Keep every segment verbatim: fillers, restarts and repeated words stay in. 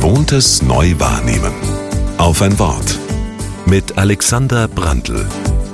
Gewohntes neu wahrnehmen. Auf ein Wort. Mit Alexander Brandl.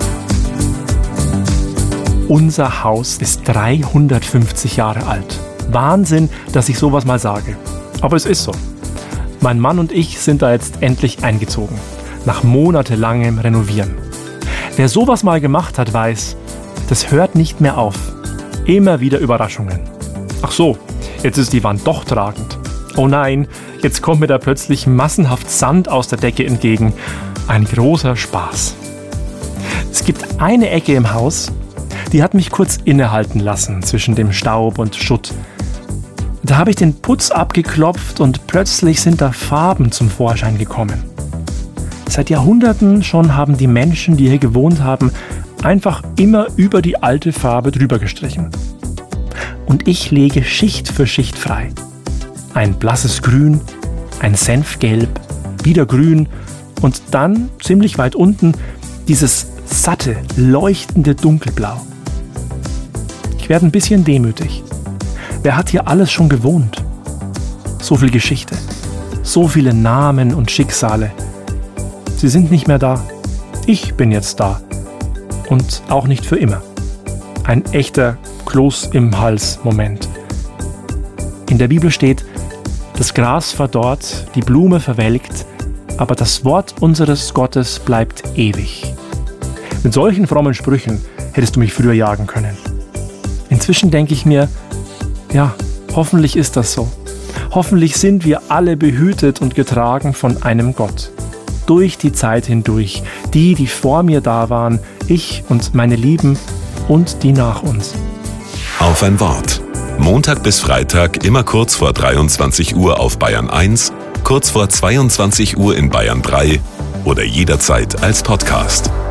Unser Haus ist dreihundertfünfzig Jahre alt. Wahnsinn, dass ich sowas mal sage. Aber es ist so. Mein Mann und ich sind da jetzt endlich eingezogen. Nach monatelangem Renovieren. Wer sowas mal gemacht hat, weiß, das hört nicht mehr auf. Immer wieder Überraschungen. Ach so, jetzt ist die Wand doch tragend. Oh nein, jetzt kommt mir da plötzlich massenhaft Sand aus der Decke entgegen. Ein großer Spaß. Es gibt eine Ecke im Haus, die hat mich kurz innehalten lassen zwischen dem Staub und Schutt. Da habe ich den Putz abgeklopft und plötzlich sind da Farben zum Vorschein gekommen. Seit Jahrhunderten schon haben die Menschen, die hier gewohnt haben, einfach immer über die alte Farbe drüber gestrichen. Und ich lege Schicht für Schicht frei. Ein blasses Grün, ein Senfgelb, wieder Grün und dann, ziemlich weit unten, dieses satte, leuchtende Dunkelblau. Ich werde ein bisschen demütig. Wer hat hier alles schon gewohnt? So viel Geschichte, so viele Namen und Schicksale. Sie sind nicht mehr da. Ich bin jetzt da. Und auch nicht für immer. Ein echter Kloß im Hals-Moment. In der Bibel steht, das Gras verdorrt, die Blume verwelkt, aber das Wort unseres Gottes bleibt ewig. Mit solchen frommen Sprüchen hättest du mich früher jagen können. Inzwischen denke ich mir, ja, hoffentlich ist das so. Hoffentlich sind wir alle behütet und getragen von einem Gott. Durch die Zeit hindurch, die, die vor mir da waren, ich und meine Lieben und die nach uns. Auf ein Wort. Montag bis Freitag immer kurz vor dreiundzwanzig Uhr auf Bayern eins, kurz vor zweiundzwanzig Uhr in Bayern drei oder jederzeit als Podcast.